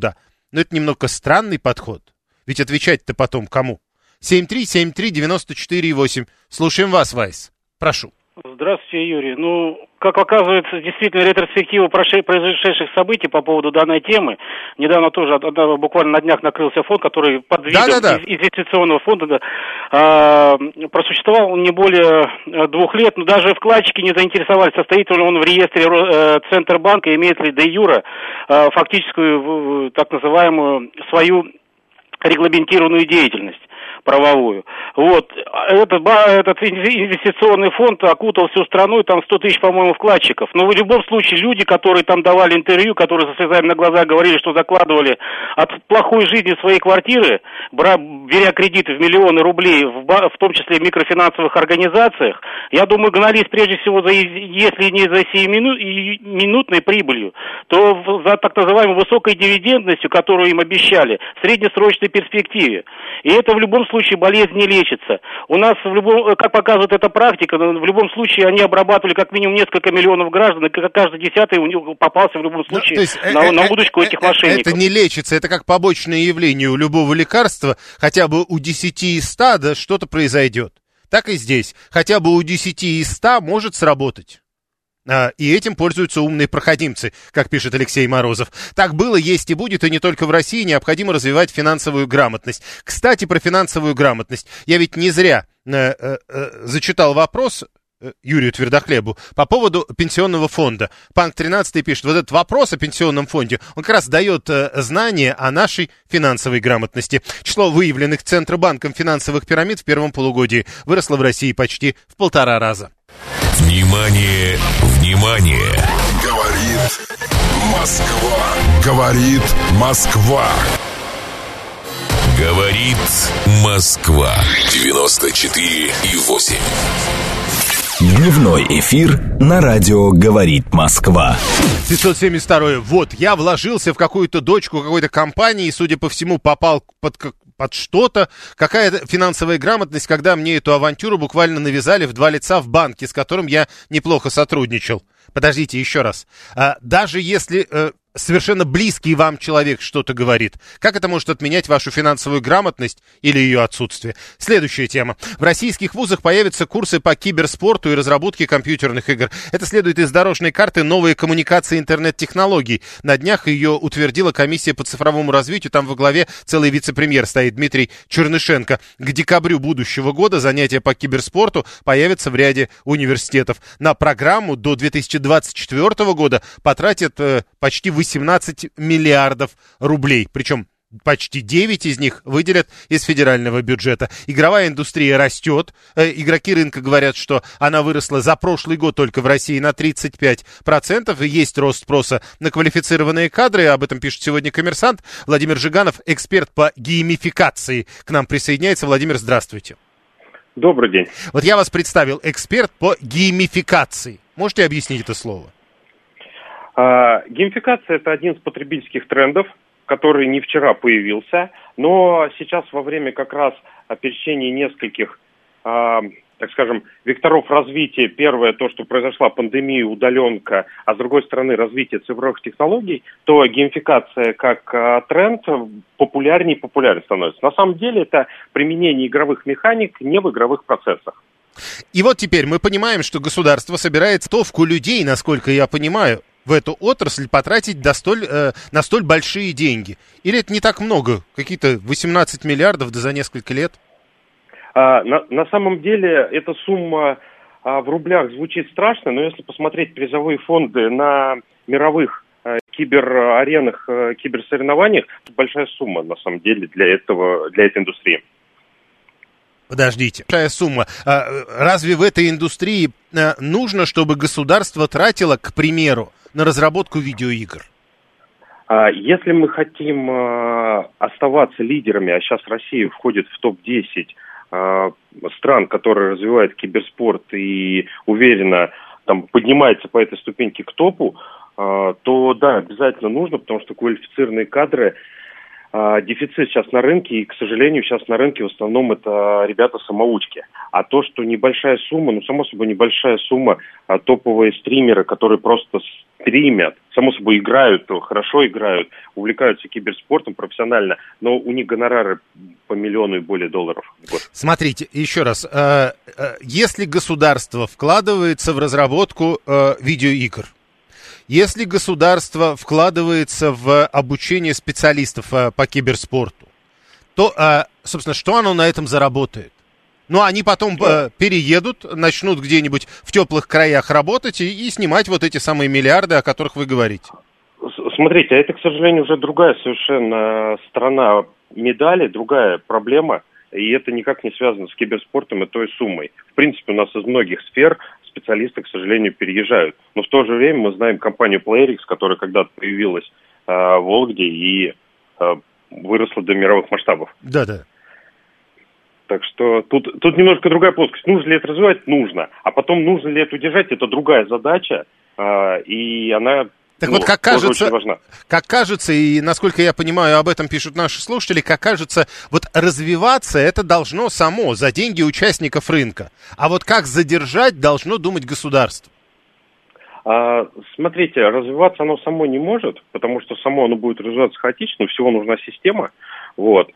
Но это немного странный подход. Ведь отвечать-то потом кому? 7373948. Слушаем вас, Вайс. Прошу. Здравствуйте, Юрий. Как оказывается, действительно, ретроспектива произошедших событий по поводу данной темы. Недавно тоже, буквально на днях накрылся фонд, который под видом инвестиционного фонда просуществовал не более 2 лет, но даже вкладчики не заинтересовались, состоит ли он в реестре Центробанка, имеет ли де юре фактическую, так называемую, свою регламентированную деятельность правовую. Этот инвестиционный фонд окутал всю страну, и там 100 тысяч, по-моему, вкладчиков. Но в любом случае люди, которые там давали интервью, которые со слезами на глазах говорили, что закладывали от плохой жизни своей квартиры, беря кредиты в миллионы рублей, в том числе в микрофинансовых организациях, я думаю, гнались прежде всего, если не за сиюминутной прибылью, то за так называемой высокой дивидендностью, которую им обещали, в среднесрочной перспективе. И это в любом случае болезнь не лечится. У нас, как показывает эта практика, в любом случае они обрабатывали как минимум несколько миллионов граждан, и каждый 10-й у них попался в любом случае на удочку этих мошенников. Это не лечится, это как побочное явление у любого лекарства, хотя бы у 10 из 100 что-то произойдет. Так и здесь, хотя бы у 10 из 100 может сработать. И этим пользуются умные проходимцы, как пишет Алексей Морозов. Так было, есть и будет, и не только в России необходимо развивать финансовую грамотность. Кстати, про финансовую грамотность. Я ведь не зря зачитал вопрос Юрию Твердохлебу по поводу пенсионного фонда. Панк 13 пишет, вот этот вопрос о пенсионном фонде, он как раз дает знание о нашей финансовой грамотности. Число выявленных Центробанком финансовых пирамид в первом полугодии выросло в России почти в 1,5 раза. Внимание, внимание! Говорит Москва. Говорит Москва. Говорит Москва. 94,8. Дневной эфир на радио «Говорит Москва». 572. Вот, я вложился в какую-то дочку какой-то компании и, судя по всему, попал под что-то. Какая финансовая грамотность, когда мне эту авантюру буквально навязали в 2 лица в банке, с которым я неплохо сотрудничал. Подождите, еще раз. Даже если совершенно близкий вам человек что-то говорит, как это может отменять вашу финансовую грамотность или ее отсутствие? Следующая тема. В российских вузах появятся курсы по киберспорту и разработке компьютерных игр. Это следует из дорожной карты «Новые коммуникации и интернет-технологий». На днях ее утвердила комиссия по цифровому развитию. Там во главе целый вице-премьер стоит Дмитрий Чернышенко. К декабрю будущего года занятия по киберспорту появятся в ряде университетов. На программу до 2024 года потратят почти 18 миллиардов рублей. Причем почти 9 из них выделят из федерального бюджета. Игровая индустрия растет. Игроки рынка говорят, что она выросла за прошлый год только в России на 35%. И есть рост спроса на квалифицированные кадры. Об этом пишет сегодня «Коммерсант». Владимир Жиганов, эксперт по геймификации, к нам присоединяется. Владимир, здравствуйте. Добрый день. Вот я вас представил, эксперт по геймификации. Можете объяснить это слово? Геймификация – это один из потребительских трендов, который не вчера появился, но сейчас во время как раз пересечения нескольких, так скажем, векторов развития. Первое, то, что произошла пандемия, удаленка, а с другой стороны развитие цифровых технологий, то геймификация как тренд популярнее и популярнее становится. На самом деле это применение игровых механик не в игровых процессах. И вот теперь мы понимаем, что государство собирает стовку людей, насколько я понимаю, в эту отрасль потратить на столь большие деньги. Или это не так много? Какие-то 18 миллиардов за несколько лет? На самом деле эта сумма в рублях звучит страшно, но если посмотреть призовые фонды на мировых кибераренах, киберсоревнованиях, это большая сумма на самом деле для этой индустрии. Подождите, большая сумма. Разве в этой индустрии нужно, чтобы государство тратило, к примеру, на разработку видеоигр? Если мы хотим оставаться лидерами, а сейчас Россия входит в топ-10 стран, которые развивают киберспорт и уверенно там поднимается по этой ступеньке к топу, то да, обязательно нужно, потому что квалифицированные кадры, дефицит сейчас на рынке, и, к сожалению, сейчас на рынке в основном это ребята-самоучки. А то, что небольшая сумма, само собой небольшая сумма, топовые стримеры, которые просто стримят, само собой играют, хорошо играют, увлекаются киберспортом профессионально, но у них гонорары по миллиону и более долларов в год. Смотрите, еще раз, если государство вкладывается в разработку видеоигр, если государство вкладывается в обучение специалистов по киберспорту, то, собственно, что оно на этом заработает? Ну, они потом переедут, начнут где-нибудь в теплых краях работать и снимать вот эти самые миллиарды, о которых вы говорите. Смотрите, это, к сожалению, уже другая совершенно сторона медали, другая проблема, и это никак не связано с киберспортом и той суммой. В принципе, у нас из многих сфер специалисты, к сожалению, переезжают. Но в то же время мы знаем компанию PlayerX, которая когда-то появилась в Вологде и выросла до мировых масштабов. Да-да. Так что тут немножко другая плоскость. Нужно ли это развивать? Нужно. А потом, нужно ли это удержать? Это другая задача, и она вот как кажется, очень важна. Как кажется, и насколько я понимаю, об этом пишут наши слушатели, как кажется, вот развиваться это должно само, за деньги участников рынка. А вот как задержать, должно думать государство. Смотрите, развиваться оно само не может, потому что само оно будет развиваться хаотично, всего нужна система. Вот.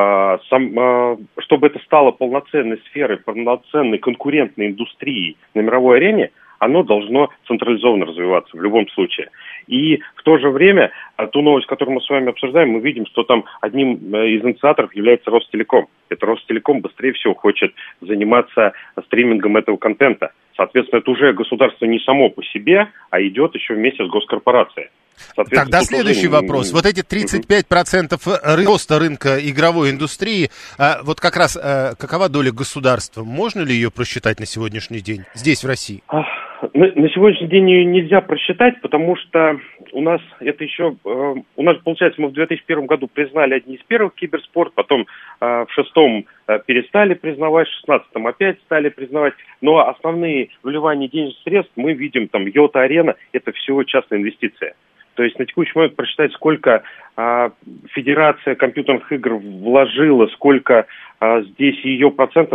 Чтобы это стало полноценной сферой, полноценной конкурентной индустрией на мировой арене, оно должно централизованно развиваться в любом случае. И в то же время, ту новость, которую мы с вами обсуждаем, мы видим, что там одним из инициаторов является Ростелеком. Это Ростелеком быстрее всего хочет заниматься стримингом этого контента. Соответственно, это уже государство не само по себе, а идет еще вместе с госкорпорацией. Тогда следующий вопрос. Вот эти 35% роста рынка игровой индустрии, вот как раз какова доля государства? Можно ли ее просчитать на сегодняшний день здесь, в России? На сегодняшний день ее нельзя просчитать, потому что у нас это еще... У нас, получается, мы в 2001 году признали одни из первых киберспорт, потом в 2006 перестали признавать, в 2016 опять стали признавать. Но основные вливания денежных средств мы видим, там, Йота-арена, это все частная инвестиция. То есть на текущий момент просчитать, сколько Федерация компьютерных игр вложила, сколько здесь ее процента,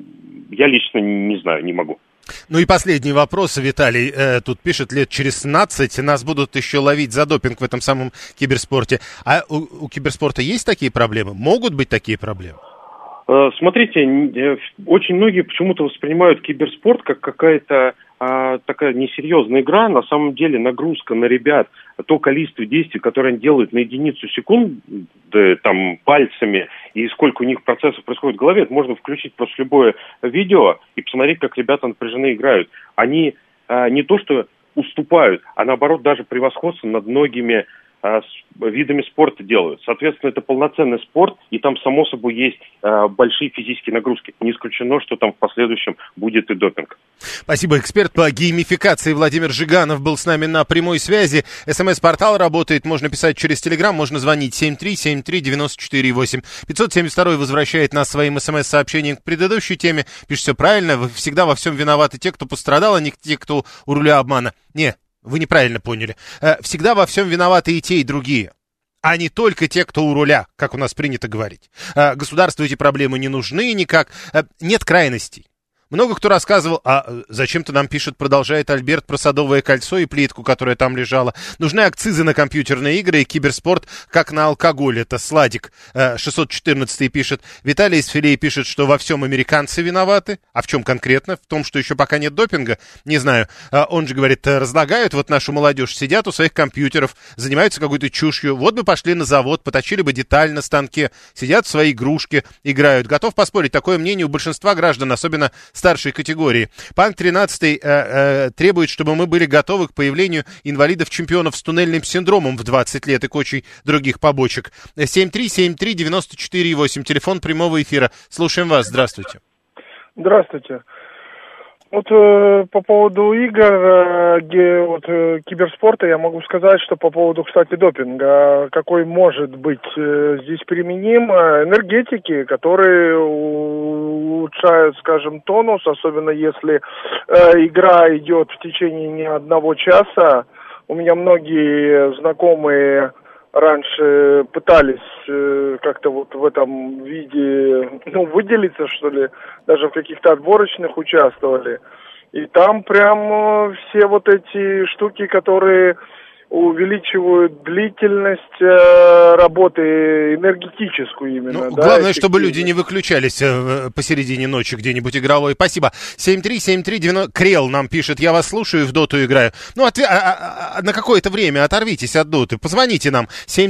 я лично не знаю, не могу. Ну и последний вопрос, Виталий, тут пишет, лет через 17 нас будут еще ловить за допинг в этом самом киберспорте. А у киберспорта есть такие проблемы? Могут быть такие проблемы? Смотрите, очень многие почему-то воспринимают киберспорт как какая-то такая несерьезная игра. На самом деле нагрузка на ребят, то количество действий, которые они делают на единицу секунды, там, пальцами, и сколько у них процессов происходит в голове, это можно включить просто любое видео и посмотреть, как ребята напряженно играют. Они не то что уступают, а наоборот даже превосходство над многими видами спорта делают. Соответственно, это полноценный спорт, и там, само собой, есть большие физические нагрузки. Не исключено, что там в последующем будет и допинг. Спасибо. Эксперт по геймификации Владимир Жиганов был с нами на прямой связи. СМС-портал работает, можно писать через Телеграм, можно звонить 7373948. 572 возвращает нас своим СМС-сообщением к предыдущей теме. Пишет, все правильно, всегда во всем виноваты те, кто пострадал, а не те, кто у руля обмана. Не, вы неправильно поняли. Всегда во всем виноваты и те, и другие. А не только те, кто у руля, как у нас принято говорить. Государству эти проблемы не нужны никак. Нет крайностей. Много кто рассказывал, зачем-то нам пишет, продолжает Альберт, про Садовое кольцо и плитку, которая там лежала. Нужны акцизы на компьютерные игры и киберспорт, как на алкоголь. Это Сладик 614 пишет. Виталий из Филей пишет, что во всем американцы виноваты. А в чем конкретно? В том, что еще пока нет допинга? Не знаю. Он же говорит, разлагают вот нашу молодежь, сидят у своих компьютеров, занимаются какой-то чушью. Вот бы пошли на завод, поточили бы деталь на станке, сидят в свои игрушки, играют. Готов поспорить, такое мнение у большинства граждан, особенно старшей категории. Панк 13 требует, чтобы мы были готовы к появлению инвалидов-чемпионов с туннельным синдромом в 20 лет и кучей других побочек. 7373948, телефон прямого эфира. Слушаем вас. Здравствуйте. Здравствуйте. Вот по поводу игр, киберспорта я могу сказать, что по поводу, кстати, допинга, какой может быть здесь применим, энергетики, которые улучшают, скажем, тонус, особенно если игра идет в течение не одного часа. У меня многие знакомые раньше пытались как-то вот в этом виде, выделиться, что ли, даже в каких-то отборочных участвовали. И там прям все вот эти штуки, которые увеличивают длительность работы энергетическую именно. Ну, да, главное, чтобы люди не выключались посередине ночи где-нибудь игровой. Спасибо. 73739. Крел нам пишет: я вас слушаю, в доту играю. Ну, на какое-то время оторвитесь от доты. Позвоните нам.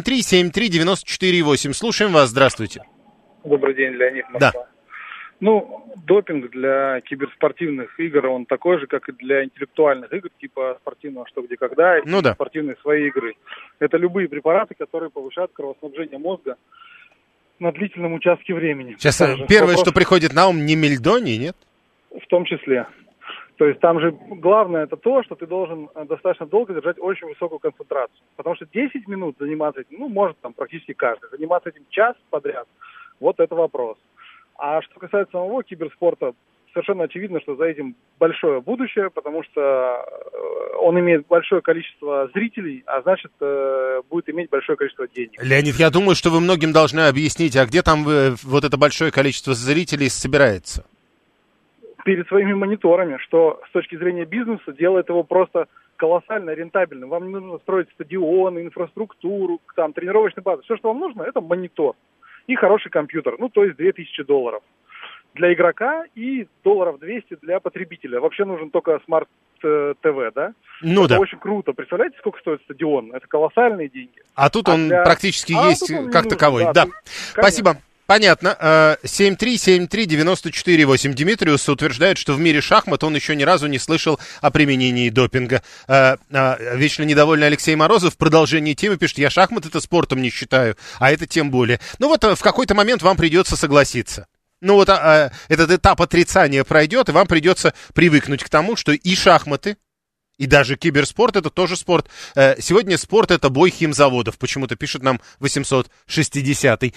7373948. Слушаем вас. Здравствуйте. Добрый день, Леонид, Москва. Да. Ну, допинг для киберспортивных игр, он такой же, как и для интеллектуальных игр, типа спортивного «Что, где, когда», и спортивной своей игры. Это любые препараты, которые повышают кровоснабжение мозга на длительном участке времени. Сейчас первое, что приходит на ум, не мельдоний, нет? В том числе. То есть там же главное это то, что ты должен достаточно долго держать очень высокую концентрацию. Потому что 10 минут заниматься этим, ну, может там практически каждый. Заниматься этим час подряд, вот это вопрос. А что касается самого киберспорта, совершенно очевидно, что за этим большое будущее, потому что он имеет большое количество зрителей, а значит, будет иметь большое количество денег. Леонид, я думаю, что вы многим должны объяснить, а где там вот это большое количество зрителей собирается? Перед своими мониторами, что с точки зрения бизнеса делает его просто колоссально рентабельным. Вам не нужно строить стадионы, инфраструктуру, там, тренировочные базы. Все, что вам нужно, это монитор и хороший компьютер, ну, то есть $2000 для игрока и $200 для потребителя. Вообще нужен только смарт-ТВ, да? Ну это да. Очень круто. Представляете, сколько стоит стадион? Это колоссальные деньги. А тут он практически есть как таковой. Да. Спасибо. Понятно. 7373948. Димитриус утверждает, что в мире шахмат он еще ни разу не слышал о применении допинга. Вечно недовольный Алексей Морозов в продолжении темы пишет: я шахмат это спортом не считаю, а это тем более. Ну вот в какой-то момент вам придется согласиться. Ну вот этот этап отрицания пройдет, и вам придется привыкнуть к тому, что и шахматы, и даже киберспорт — это тоже спорт. Сегодня спорт — это бой химзаводов. Почему-то пишет нам 860-й.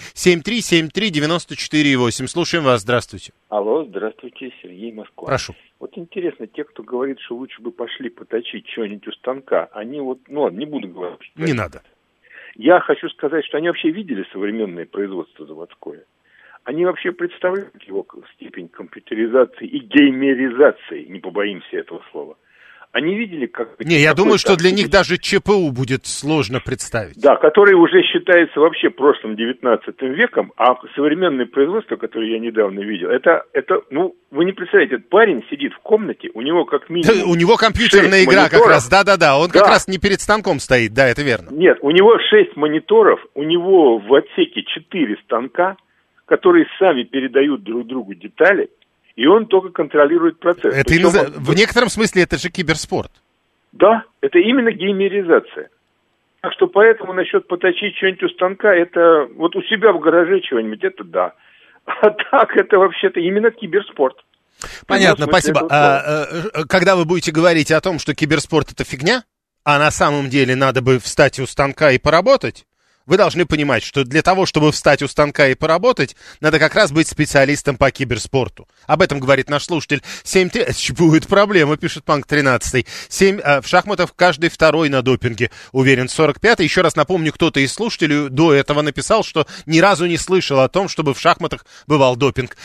7373948. Слушаем вас. Здравствуйте. Алло, здравствуйте, Сергей, Москва. Прошу. Вот интересно, те, кто говорит, что лучше бы пошли поточить что-нибудь у станка, они вот, ну ладно, не буду говорить. Не надо. Я хочу сказать, что они вообще видели современное производство заводское. Они вообще представляют его степень компьютеризации и геймеризации, не побоимся этого слова. Они видели, как... Не, я думаю, что для них даже ЧПУ будет сложно представить. Да, который уже считается вообще прошлым 19 веком, а современное производство, которое я недавно видел, это, ну, вы не представляете, этот парень сидит в комнате, у него как минимум... Да, у него компьютерная игра мониторов. Как раз, да-да-да, он как раз не перед станком стоит, да, это верно. Нет, у него 6 мониторов, у него в отсеке 4 станка, которые сами передают друг другу детали, и он только контролирует процесс. Это в некотором смысле это же киберспорт. Да, это именно геймеризация. Так что поэтому насчет поточить что-нибудь у станка, это вот у себя в гараже чего-нибудь, это да. А так это вообще-то именно киберспорт. Понятно, спасибо. Когда вы будете говорить о том, что киберспорт это фигня, а на самом деле надо бы встать у станка и поработать, вы должны понимать, что для того, чтобы встать у станка и поработать, надо как раз быть специалистом по киберспорту. Об этом говорит наш слушатель. 7-3... Будет проблема, пишет Панк 13. В шахматах каждый второй на допинге, уверен, 45-й. Еще раз напомню, кто-то из слушателей до этого написал, что ни разу не слышал о том, чтобы в шахматах бывал допинг.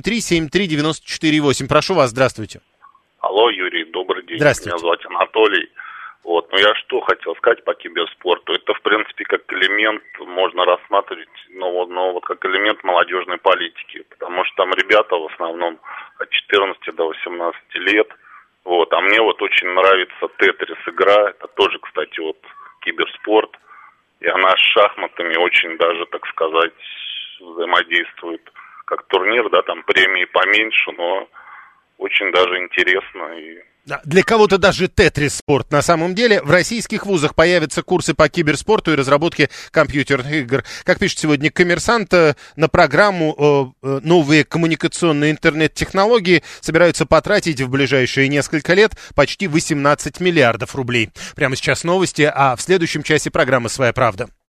7373948. Прошу вас, здравствуйте. Алло, Юрий, добрый день. Здравствуйте. Меня зовут Анатолий. Вот, ну я что хотел сказать по киберспорту. Это, в принципе, как элемент можно рассматривать, вот как элемент молодежной политики. Потому что там ребята в основном от 14 до 18 лет. Вот, а мне вот очень нравится Тетрис игра. Это тоже, кстати, вот киберспорт. И она с шахматами очень даже, так сказать, взаимодействует. Как турнир, да, там премии поменьше, но очень даже интересно и... Для кого-то даже тетрис-спорт. На самом деле в российских вузах появятся курсы по киберспорту и разработке компьютерных игр. Как пишет сегодня «Коммерсант», на программу новые коммуникационные интернет-технологии собираются потратить в ближайшие несколько лет почти 18 миллиардов рублей. Прямо сейчас новости, а в следующем часе программа «Своя правда».